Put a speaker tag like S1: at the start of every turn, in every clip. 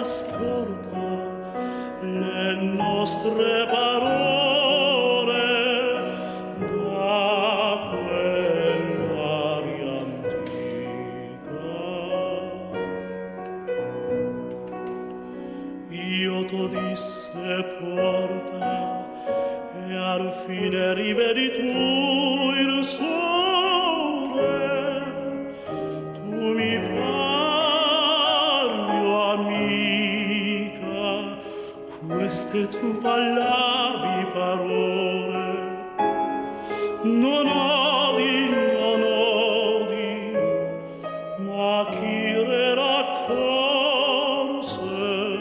S1: ascolta le nostre parole da quell'aria antica. Io t'ho disse porta e al fine rivedi tu il sole. Tu mi parli, oh amica, queste tu parlavi parole. Non odi, ma chi le raccolse?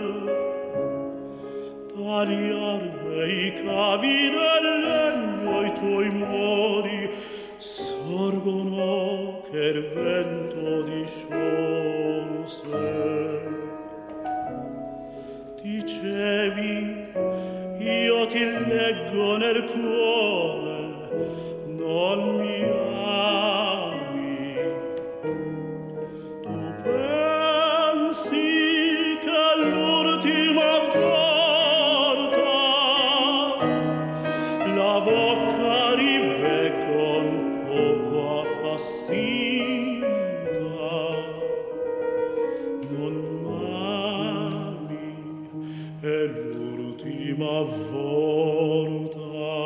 S1: Tagliarve i cavi del legno, i tuoi mori sorgono che il vento disciolse. Dicevi, io ti leggo nel cuore, non mi ami. Tu pensi che l'ultima volta la bocca rivecchia un poco appassita, non m'ami, è l'ultima volta.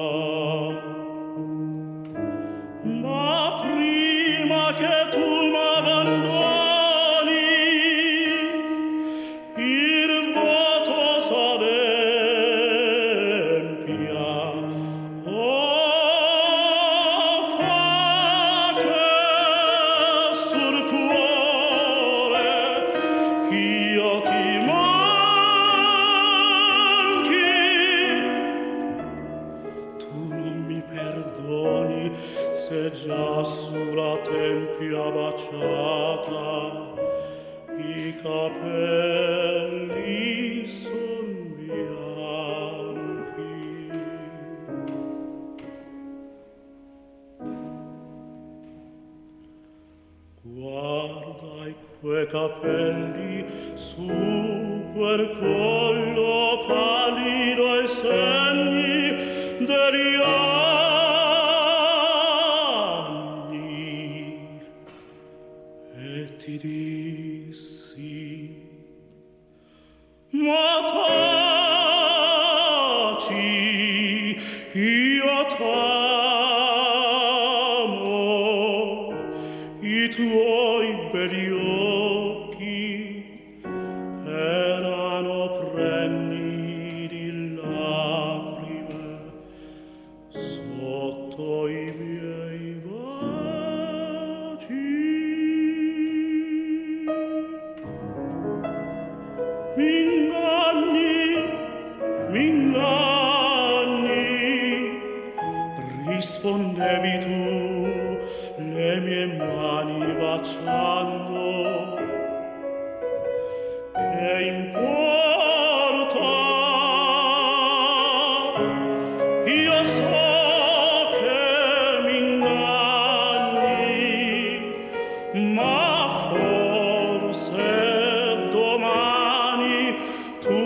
S1: Ma prima che tu m'abbandoni, il voto s'adempia. Oh, fa che sul cuore io ti manchi. Tu non mi perdoni se già sulla tempia baciata i capelli son bianchi. Guarda quei capelli su quel collo pallido e segni degli anni. E ti dissi, ma taci, io t'amo, i tuoi belli occhi erano pregni di lacrime sotto i miei baci. M'inganni, rispondevi tu, le mie mani baciando. Che importa? Io so che m'inganni, ma forse domani tu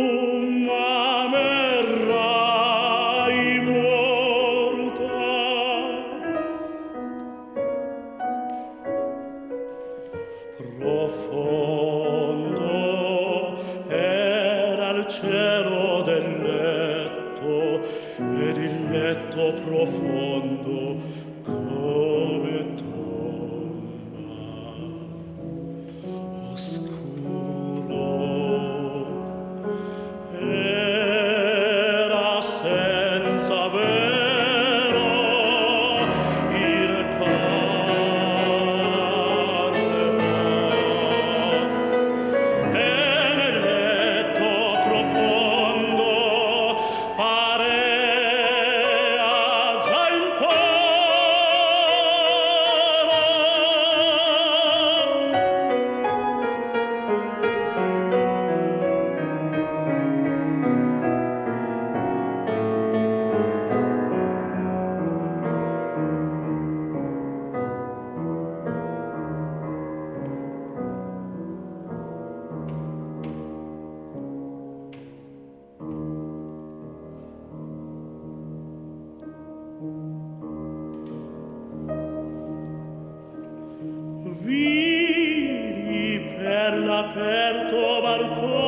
S1: m'amerai morta. Profondo era il cielo del letto ed il letto profondo come tomba. Oscuro era senza vero il carne, e nel letto profondo parea già in al cuore